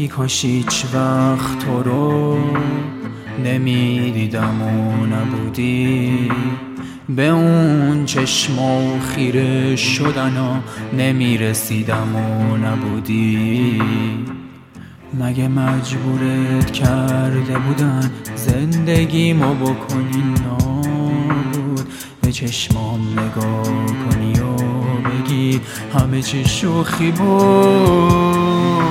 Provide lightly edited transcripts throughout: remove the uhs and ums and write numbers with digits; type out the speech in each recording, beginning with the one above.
ای کاش هیچ وقت تو رو نمیدیدم و نبودی، به اون چشما و خیره شدنا نمیرسیدم و نبودی. مگه مجبورت کرده بودن زندگیمو بکنی نابود، به چشمام نگاه کنی و بگی همه چی شوخی بود.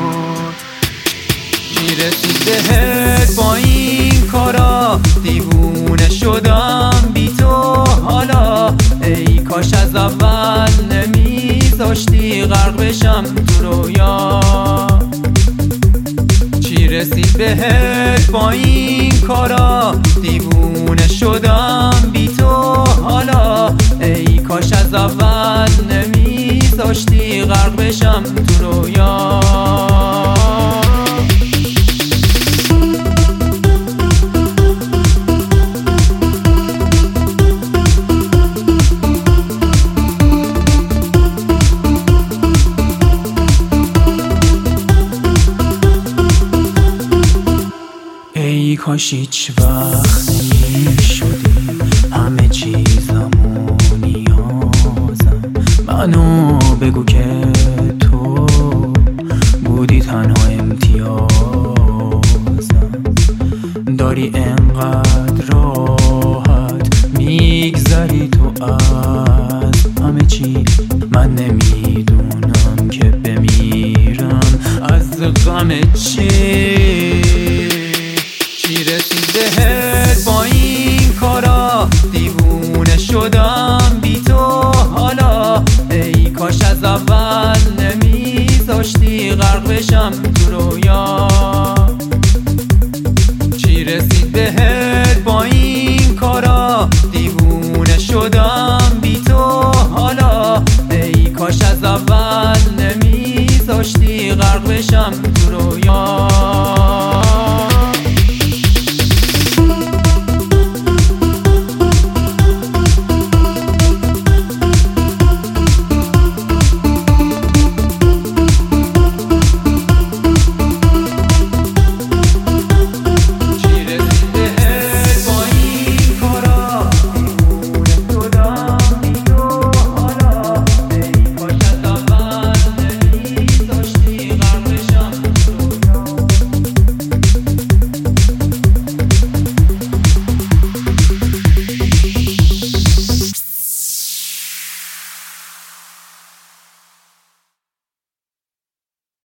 میرسید بهت با این کارا دیوونه شدم بی تو حالا، ای کاش از اول نمیذاشتی غرق بشم تو رویا. چی رسید بهت با این کارا دیوونه شدم بی تو حالا، ای کاش از اول نمیذاشتی غرق بشم تو رویا. ای کاش هیچ وقت نمیشدی همه چیزم و نیازم، منو بگو که تو بودی تنها امتیازم. داری انقدر راحت میگذری تو از همه چی، من نمیدونم که بمیرم از غم چی. چی رسید بهت با این کارا دیوونه شدم بی تو حالا، ای کاش از اول نمیذاشتی غرق بشم تو رویا. چی رسید بهت با این کارا دیوونه شدم بی تو حالا، ای کاش از اول نمیذاشتی غرق بشم تو رویا.